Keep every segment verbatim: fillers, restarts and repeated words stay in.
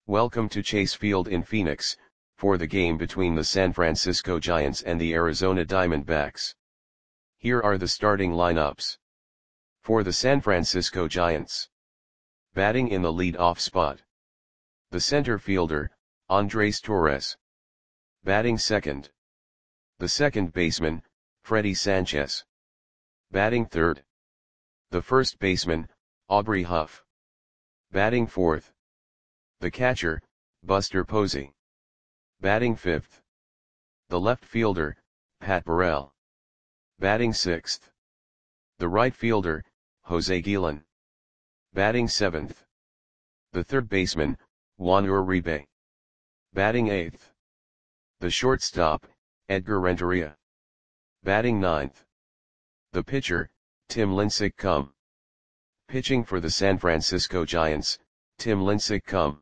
Welcome to Chase Field in Phoenix, for the game between the San Francisco Giants and the Arizona Diamondbacks. Here are the starting lineups. For the San Francisco Giants. Batting in the lead-off spot. The center fielder, Andres Torres. Batting second. The second baseman, Freddie Sanchez. Batting third. The first baseman, Aubrey Huff. Batting fourth. The catcher, Buster Posey. Batting fifth. The left fielder, Pat Burrell. Batting sixth. The right fielder, Jose Guillen. Batting seventh. The third baseman, Juan Uribe. Batting eighth. The shortstop, Edgar Renteria. Batting ninth. The pitcher, Tim Lincecum. Pitching for the San Francisco Giants, Tim Lincecum.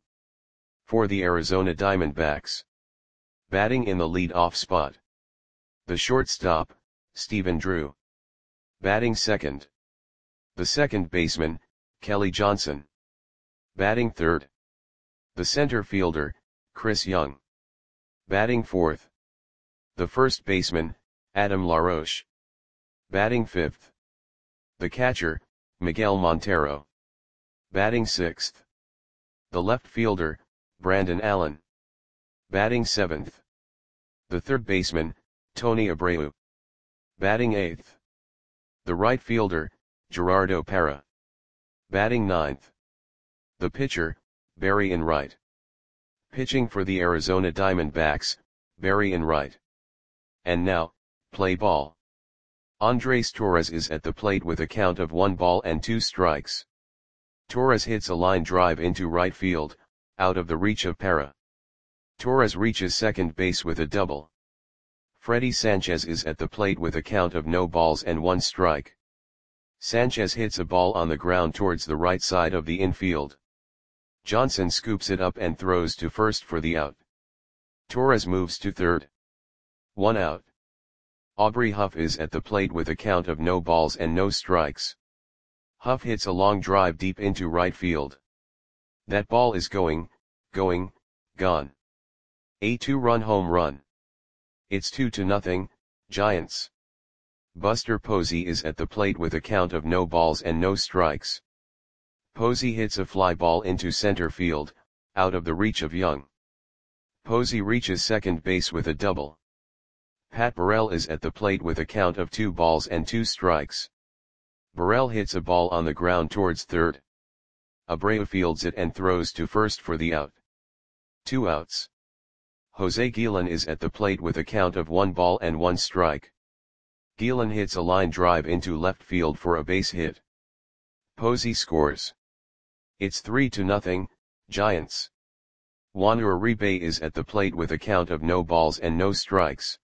For the Arizona Diamondbacks. Batting in the lead-off spot. The shortstop, Stephen Drew. Batting second. The second baseman, Kelly Johnson. Batting third. The center fielder, Chris Young. Batting fourth. The first baseman, Adam LaRoche. Batting fifth. The catcher, Miguel Montero. Batting sixth. The left fielder, Brandon Allen. Batting seventh. The third baseman, Tony Abreu. Batting eighth. The right fielder, Gerardo Parra. Batting ninth. The pitcher, Barry Enright. Pitching for the Arizona Diamondbacks, Barry Enright. And now, play ball. Andres Torres is at the plate with a count of one ball and two strikes. Torres hits a line drive into right field, out of the reach of Parra. Torres reaches second base with a double. Freddie Sanchez is at the plate with a count of no balls and one strike. Sanchez hits a ball on the ground towards the right side of the infield. Johnson scoops it up and throws to first for the out. Torres moves to third. One out. Aubrey Huff is at the plate with a count of no balls and no strikes. Huff hits a long drive deep into right field. That ball is going, going, gone. A two-run home run. It's two to nothing, Giants. Buster Posey is at the plate with a count of no balls and no strikes. Posey hits a fly ball into center field, out of the reach of Young. Posey reaches second base with a double. Pat Burrell is at the plate with a count of two balls and two strikes. Burrell hits a ball on the ground towards third. Abreu fields it and throws to first for the out. Two outs. Jose Guillen is at the plate with a count of one ball and one strike. Guillen hits a line drive into left field for a base hit. Posey scores. It's three to nothing, Giants. Juan Uribe is at the plate with a count of no balls and no strikes.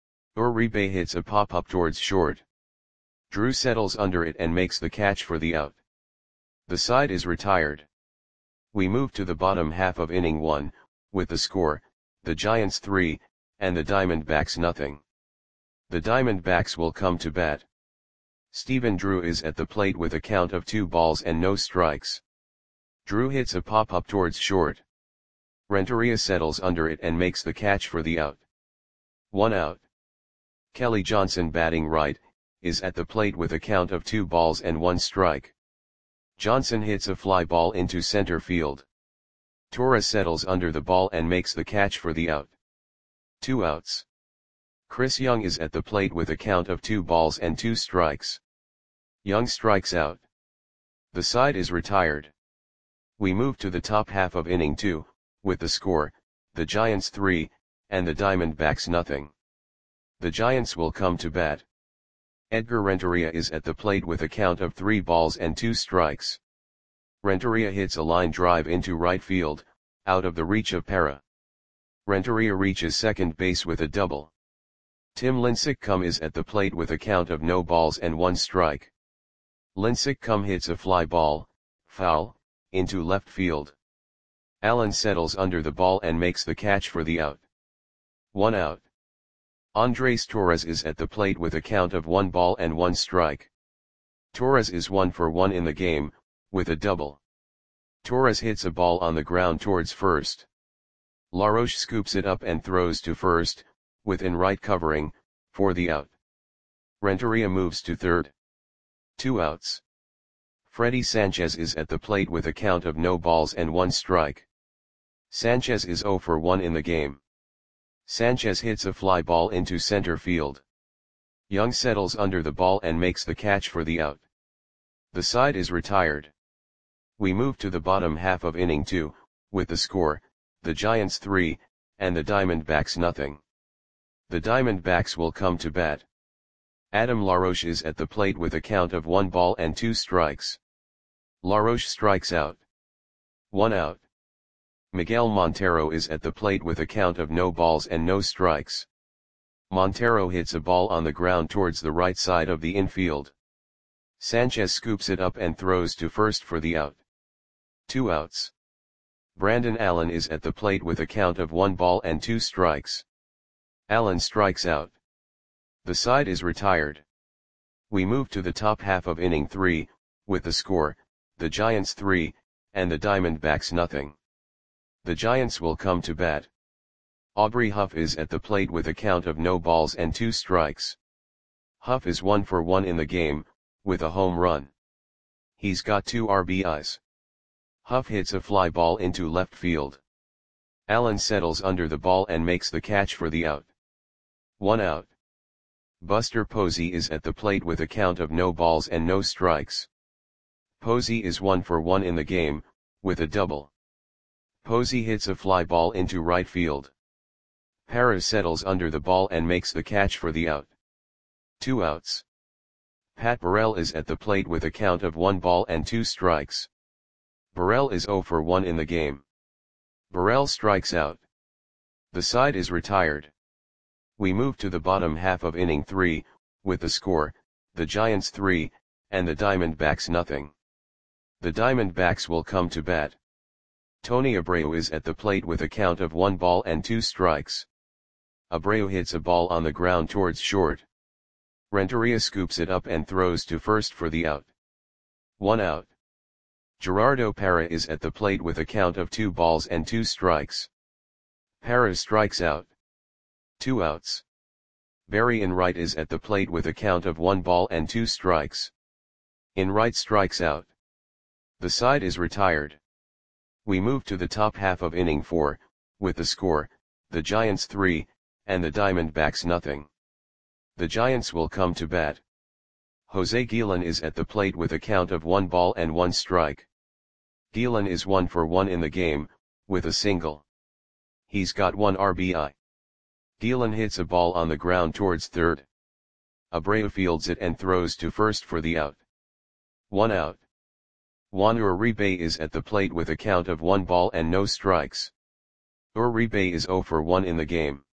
Uribe hits a pop-up towards short. Drew settles under it and makes the catch for the out. The side is retired. We move to the bottom half of inning one, with the score, the Giants three, and the Diamondbacks nothing. The Diamondbacks will come to bat. Stephen Drew is at the plate with a count of two balls and no strikes. Drew hits a pop-up towards short. Renteria settles under it and makes the catch for the out. One out. Kelly Johnson, batting right, is at the plate with a count of two balls and one strike. Johnson hits a fly ball into center field. Torres settles under the ball and makes the catch for the out. Two outs. Chris Young is at the plate with a count of two balls and two strikes. Young strikes out. The side is retired. We move to the top half of inning two, with the score, the Giants three, and the Diamondbacks nothing. The Giants will come to bat. Edgar Renteria is at the plate with a count of three balls and two strikes. Renteria hits a line drive into right field, out of the reach of Parra. Renteria reaches second base with a double. Tim Lincecum is at the plate with a count of no balls and one strike. Lincecum hits a fly ball, foul, into left field. Allen settles under the ball and makes the catch for the out. One out. Andres Torres is at the plate with a count of one ball and one strike. Torres is one for one in the game, with a double. Torres hits a ball on the ground towards first. Laroche scoops it up and throws to first, within right covering, for the out. Renteria moves to third. Two outs. Freddy Sanchez is at the plate with a count of no balls and one strike. Sanchez is zero for one in the game. Sanchez hits a fly ball into center field. Young settles under the ball and makes the catch for the out. The side is retired. We move to the bottom half of inning two, with the score, the Giants three, and the Diamondbacks nothing. The Diamondbacks will come to bat. Adam Laroche is at the plate with a count of one ball and two strikes. Laroche strikes out. One out. Miguel Montero is at the plate with a count of no balls and no strikes. Montero hits a ball on the ground towards the right side of the infield. Sanchez scoops it up and throws to first for the out. Two outs. Brandon Allen is at the plate with a count of one ball and two strikes. Allen strikes out. The side is retired. We move to the top half of inning three, with the score, the Giants three, and the Diamondbacks nothing. The Giants will come to bat. Aubrey Huff is at the plate with a count of no balls and two strikes. Huff is one for one in the game, with a home run. He's got two R B Is. Huff hits a fly ball into left field. Allen settles under the ball and makes the catch for the out. One out. Buster Posey is at the plate with a count of no balls and no strikes. Posey is one for one in the game, with a double. Posey hits a fly ball into right field. Parra settles under the ball and makes the catch for the out. Two outs. Pat Burrell is at the plate with a count of one ball and two strikes. Burrell is zero for one in the game. Burrell strikes out. The side is retired. We move to the bottom half of inning three, with the score, the Giants three, and the Diamondbacks nothing. The Diamondbacks will come to bat. Tony Abreu is at the plate with a count of one ball and two strikes. Abreu hits a ball on the ground towards short. Renteria scoops it up and throws to first for the out. One out. Gerardo Parra is at the plate with a count of two balls and two strikes. Parra strikes out. Two outs. Barry Enright is at the plate with a count of one ball and two strikes. Enright strikes out. The side is retired. We move to the top half of inning four, with the score, the Giants three, and the Diamondbacks nothing. The Giants will come to bat. Jose Guillen is at the plate with a count of one ball and one strike. Guillen is one for one in the game, with a single. He's got one R B I. Guillen hits a ball on the ground towards third. Abreu fields it and throws to first for the out. One out. Juan Uribe is at the plate with a count of one ball and no strikes. Uribe is zero for one in the game.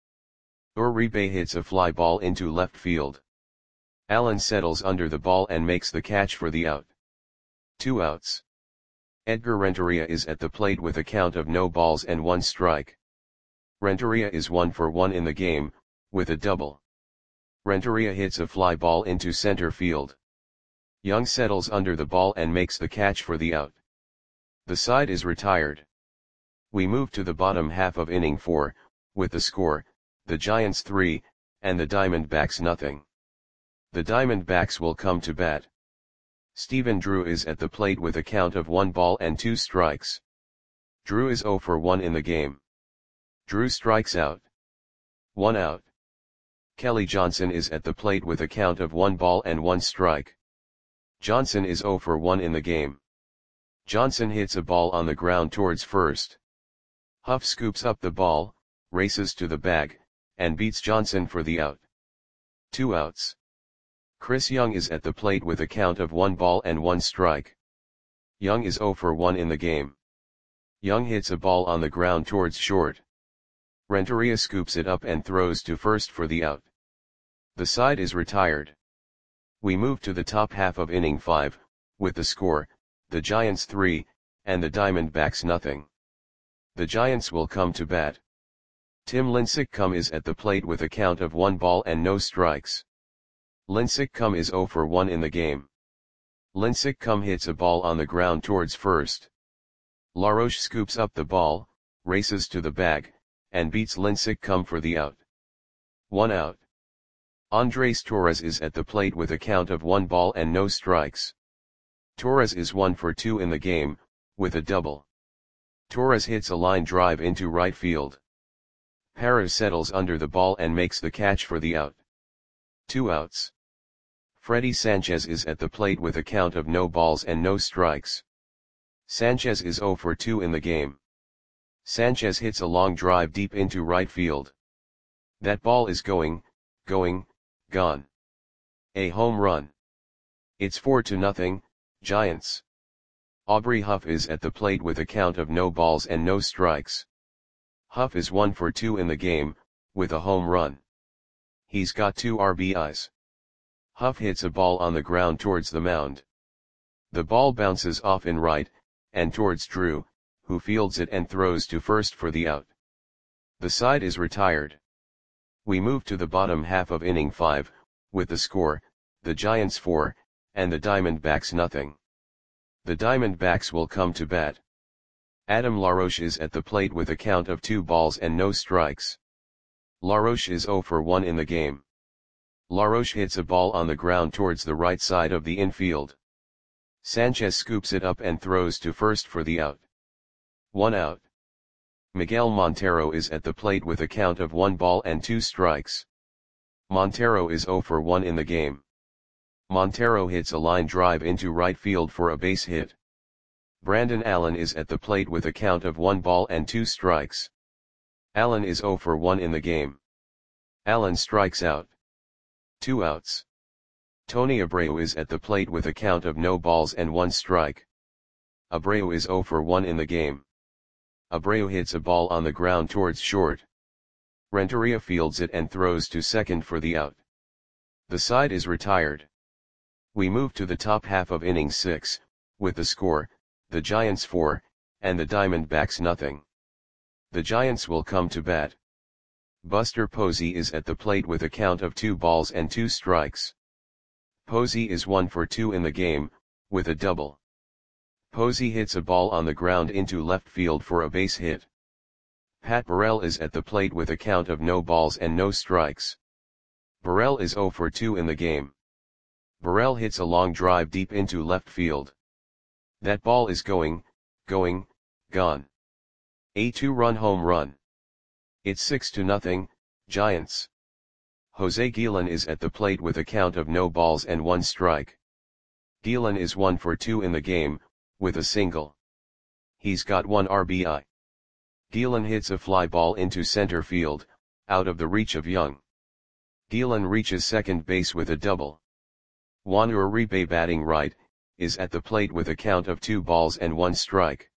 Uribe hits a fly ball into left field. Allen settles under the ball and makes the catch for the out. Two outs. Edgar Renteria is at the plate with a count of no balls and one strike. Renteria is one for one in the game, with a double. Renteria hits a fly ball into center field. Young settles under the ball and makes the catch for the out. The side is retired. We move to the bottom half of inning four, with the score, the Giants three, and the Diamondbacks nothing. The Diamondbacks will come to bat. Stephen Drew is at the plate with a count of one ball and two strikes. Drew is zero for one in the game. Drew strikes out. One out. Kelly Johnson is at the plate with a count of one ball and one strike. Johnson is zero for one in the game. Johnson hits a ball on the ground towards first. Huff scoops up the ball, races to the bag, and beats Johnson for the out. Two outs. Chris Young is at the plate with a count of one ball and one strike. Young is zero for one in the game. Young hits a ball on the ground towards short. Renteria scoops it up and throws to first for the out. The side is retired. We move to the top half of inning five, with the score, the Giants three, and the Diamondbacks nothing. The Giants will come to bat. Tim Lincecum is at the plate with a count of one ball and no strikes. Lincecum is zero for one in the game. Lincecum hits a ball on the ground towards first. Laroche scoops up the ball, races to the bag, and beats Lincecum for the out. One out. Andres Torres is at the plate with a count of one ball and no strikes. Torres is one for two in the game, with a double. Torres hits a line drive into right field. Parra settles under the ball and makes the catch for the out. Two outs. Freddy Sanchez is at the plate with a count of no balls and no strikes. Sanchez is zero for two in the game. Sanchez hits a long drive deep into right field. That ball is going, going, gone. A home run. It's four to nothing, Giants. Aubrey Huff is at the plate with a count of no balls and no strikes. Huff is one for two in the game, with a home run. He's got two R B Is. Huff hits a ball on the ground towards the mound. The ball bounces off in right, and towards Drew, who fields it and throws to first for the out. The side is retired. We move to the bottom half of inning five, with the score, the Giants four, and the Diamondbacks nothing. The Diamondbacks will come to bat. Adam Laroche is at the plate with a count of two balls and no strikes. Laroche is zero for one in the game. Laroche hits a ball on the ground towards the right side of the infield. Sanchez scoops it up and throws to first for the out. One out. Miguel Montero is at the plate with a count of one ball and two strikes. Montero is zero for one in the game. Montero hits a line drive into right field for a base hit. Brandon Allen is at the plate with a count of one ball and two strikes. Allen is zero for one in the game. Allen strikes out. Two outs. Tony Abreu is at the plate with a count of no balls and one strike. Abreu is zero for one in the game. Abreu hits a ball on the ground towards short. Renteria fields it and throws to second for the out. The side is retired. We move to the top half of inning six, with the score, the Giants four, and the Diamondbacks nothing. The Giants will come to bat. Buster Posey is at the plate with a count of two balls and two strikes. Posey is one for two in the game, with a double. Posey hits a ball on the ground into left field for a base hit. Pat Burrell is at the plate with a count of no balls and no strikes. Burrell is zero for two in the game. Burrell hits a long drive deep into left field. That ball is going, going, gone. A two-run home run. It's six to nothing, Giants. Jose Guillen is at the plate with a count of no balls and one strike. Guillen is one for two in the game, with a single. He's got one R B I. Guillen hits a fly ball into center field, out of the reach of Young. Guillen reaches second base with a double. Juan Uribe, batting right, is at the plate with a count of two balls and one strike.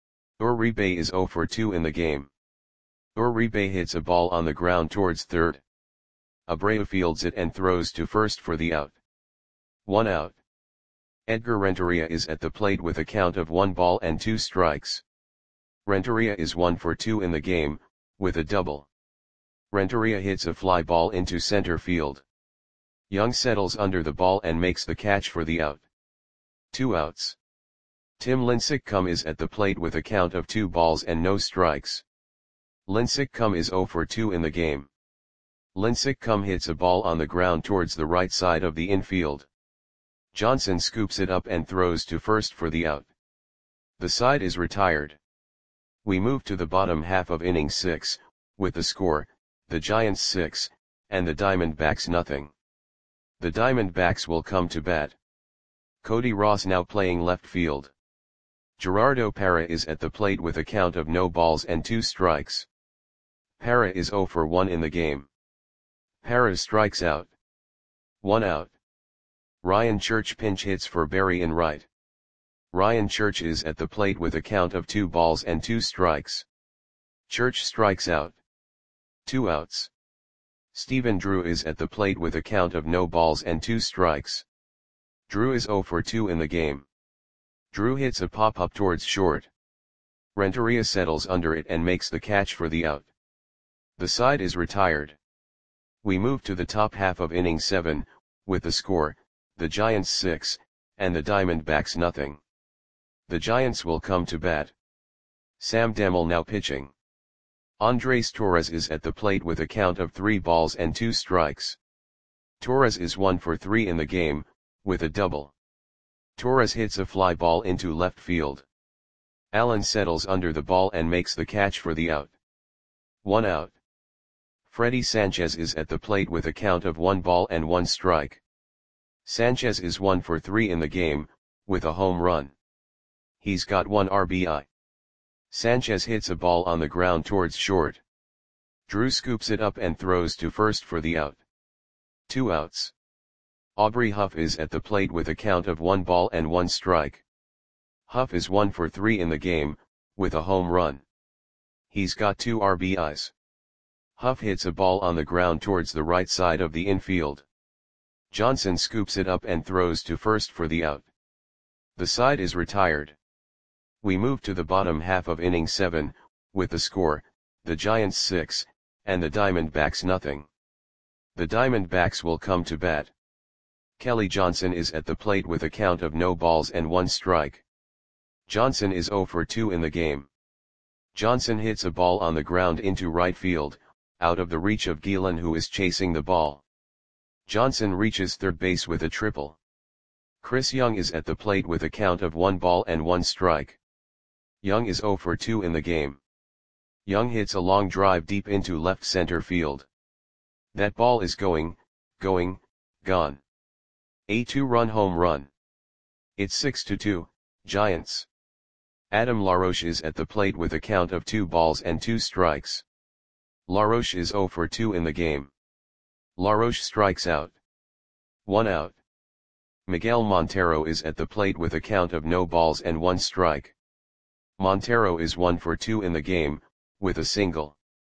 Uribe is zero for two in the game. Uribe hits a ball on the ground towards third. Abreu fields it and throws to first for the out. One out. Edgar Renteria is at the plate with a count of one ball and two strikes. Renteria is one for two in the game, with a double. Renteria hits a fly ball into center field. Young settles under the ball and makes the catch for the out. Two outs. Tim Lincecum is at the plate with a count of two balls and no strikes. Lincecum is zero for two in the game. Lincecum hits a ball on the ground towards the right side of the infield. Johnson scoops it up and throws to first for the out. The side is retired. We move to the bottom half of inning six, with the score, the Giants six, and the Diamondbacks nothing. The Diamondbacks will come to bat. Cody Ross now playing left field. Gerardo Parra is at the plate with a count of no balls and two strikes. Parra is zero for one in the game. Parra strikes out. One out. Ryan Church pinch hits for Barry in right. Ryan Church is at the plate with a count of two balls and two strikes. Church strikes out. Two outs. Stephen Drew is at the plate with a count of no balls and two strikes. Drew is zero for two in the game. Drew hits a pop-up towards short. Renteria settles under it and makes the catch for the out. The side is retired. We move to the top half of inning seven, with the score, the Giants six, and the Diamondbacks nothing. The Giants will come to bat. Sam Demel now pitching. Andres Torres is at the plate with a count of three balls and two strikes. Torres is one for three in the game, with a double. Torres hits a fly ball into left field. Allen settles under the ball and makes the catch for the out. One out. Freddy Sanchez is at the plate with a count of one ball and one strike. Sanchez is one for three in the game, with a home run. He's got one R B I. Sanchez hits a ball on the ground towards short. Drew scoops it up and throws to first for the out. Two outs. Aubrey Huff is at the plate with a count of one ball and one strike. Huff is one for three in the game, with a home run. He's got two R B Is. Huff hits a ball on the ground towards the right side of the infield. Johnson scoops it up and throws to first for the out. The side is retired. We move to the bottom half of inning seven, with the score, the Giants six, and the Diamondbacks nothing. The Diamondbacks will come to bat. Kelly Johnson is at the plate with a count of no balls and one strike. Johnson is zero for two in the game. Johnson hits a ball on the ground into right field, out of the reach of Gielan, who is chasing the ball. Johnson reaches third base with a triple. Chris Young is at the plate with a count of one ball and one strike. Young is zero for two in the game. Young hits a long drive deep into left center field. That ball is going, going, gone. A two-run home run. It's six to two, Giants. Adam LaRoche is at the plate with a count of two balls and two strikes. LaRoche is zero for two in the game. LaRoche strikes out. One out. Miguel Montero is at the plate with a count of no balls and one strike. Montero is one for two in the game, with a single.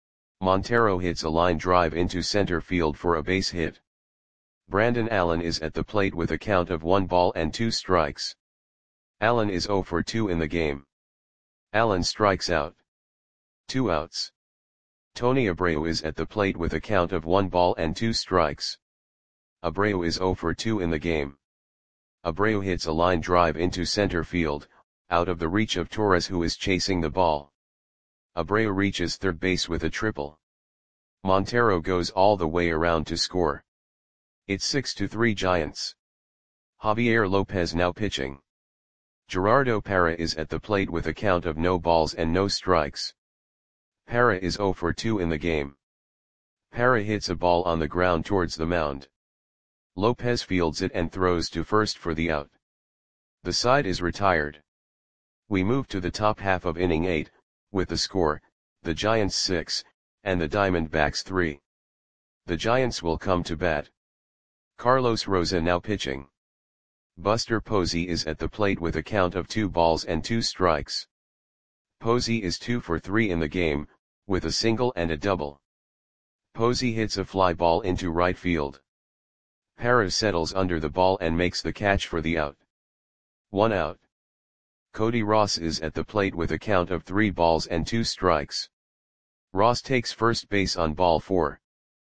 Montero hits a line drive into center field for a base hit. Brandon Allen is at the plate with a count of one ball and two strikes. Allen is zero for two in the game. Allen strikes out. Two outs. Tony Abreu is at the plate with a count of one ball and two strikes. Abreu is zero for two in the game. Abreu hits a line drive into center field, out of the reach of Torres, who is chasing the ball. Abreu reaches third base with a triple. Montero goes all the way around to score. It's six to three Giants. Javier Lopez now pitching. Gerardo Parra is at the plate with a count of no balls and no strikes. Parra is zero for two in the game. Parra hits a ball on the ground towards the mound. Lopez fields it and throws to first for the out. The side is retired. We move to the top half of inning eight, with the score, the Giants six, and the Diamondbacks three. The Giants will come to bat. Carlos Rosa now pitching. Buster Posey is at the plate with a count of two balls and two strikes. Posey is two for three in the game, with a single and a double. Posey hits a fly ball into right field. Parra settles under the ball and makes the catch for the out. One out. Cody Ross is at the plate with a count of three balls and two strikes. Ross takes first base on ball four.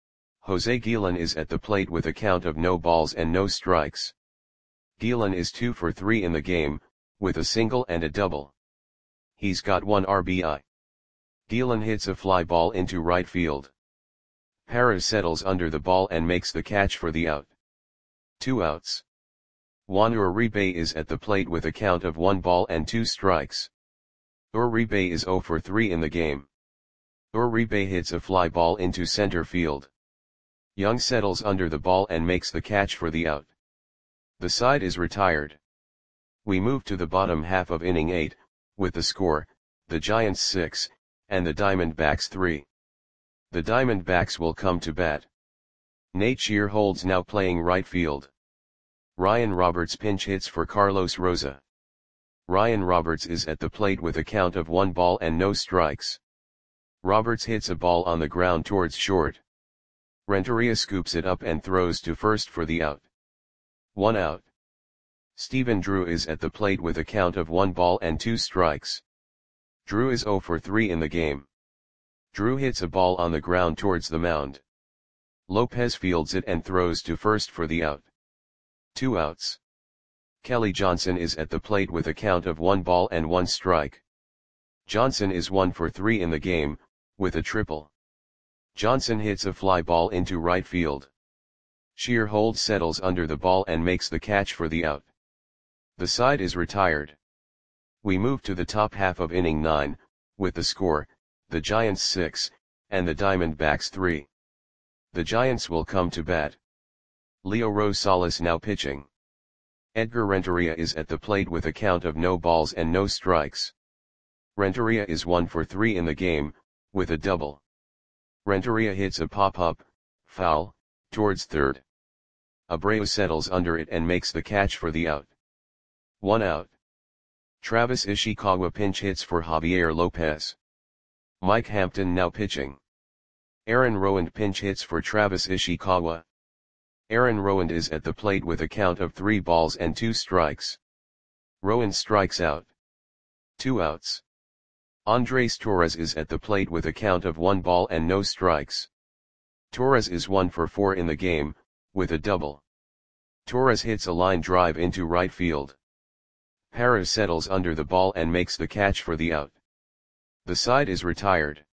Jose Gielan is at the plate with a count of no balls and no strikes. Gielan is two for three in the game, with a single and a double. He's got one R B I. Gielan hits a fly ball into right field. Parra settles under the ball and makes the catch for the out. Two outs. Juan Uribe is at the plate with a count of one ball and two strikes. Uribe is zero for three in the game. Uribe hits a fly ball into center field. Young settles under the ball and makes the catch for the out. The side is retired. We move to the bottom half of inning eight, with the score, the Giants six, and the Diamondbacks three. The Diamondbacks will come to bat. Nate Shearholds now playing right field. Ryan Roberts pinch hits for Carlos Rosa. Ryan Roberts is at the plate with a count of one ball and no strikes. Roberts hits a ball on the ground towards short. Renteria scoops it up and throws to first for the out. One out. Stephen Drew is at the plate with a count of one ball and two strikes. Drew is zero for three in the game. Drew hits a ball on the ground towards the mound. Lopez fields it and throws to first for the out. Two outs. Kelly Johnson is at the plate with a count of one ball and one strike. Johnson is one for three in the game, with a triple. Johnson hits a fly ball into right field. Shearhold settles under the ball and makes the catch for the out. The side is retired. We move to the top half of inning nine, with the score, the Giants six, and the Diamondbacks three. The Giants will come to bat. Leo Rosales now pitching. Edgar Renteria is at the plate with a count of no balls and no strikes. Renteria is one for three in the game, with a double. Renteria hits a pop-up, foul, towards third. Abreu settles under it and makes the catch for the out. One out. Travis Ishikawa pinch hits for Javier Lopez. Mike Hampton now pitching. Aaron Rowand pinch hits for Travis Ishikawa. Aaron Rowand is at the plate with a count of three balls and two strikes. Rowand strikes out. Two outs. Andres Torres is at the plate with a count of one ball and no strikes. Torres is one for four in the game, with a double. Torres hits a line drive into right field. Parra settles under the ball and makes the catch for the out. The side is retired.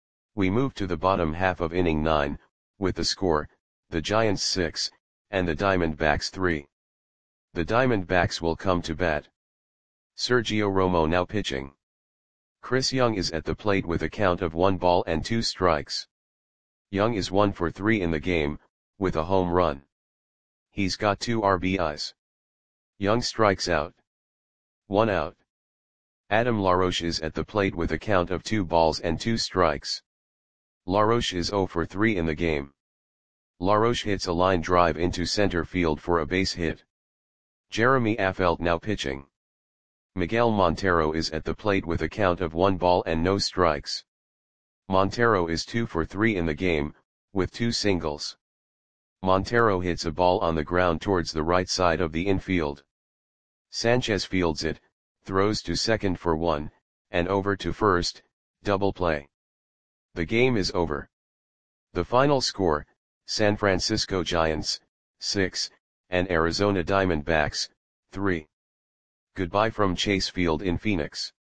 We move to the bottom half of inning nine, with the score, the Giants six, and the Diamondbacks three. The Diamondbacks will come to bat. Sergio Romo now pitching. Chris Young is at the plate with a count of one ball and two strikes. Young is one for three in the game, with a home run. He's got two R B Is. Young strikes out. One out. Adam LaRoche is at the plate with a count of two balls and two strikes. LaRoche is zero for three in the game. LaRoche hits a line drive into center field for a base hit. Jeremy Affeldt now pitching. Miguel Montero is at the plate with a count of one ball and no strikes. Montero is two for three in the game, with two singles. Montero hits a ball on the ground towards the right side of the infield. Sanchez fields it, throws to second for one, and over to first, double play. The game is over. The final score, San Francisco Giants, six, and Arizona Diamondbacks, three. Goodbye from Chase Field in Phoenix.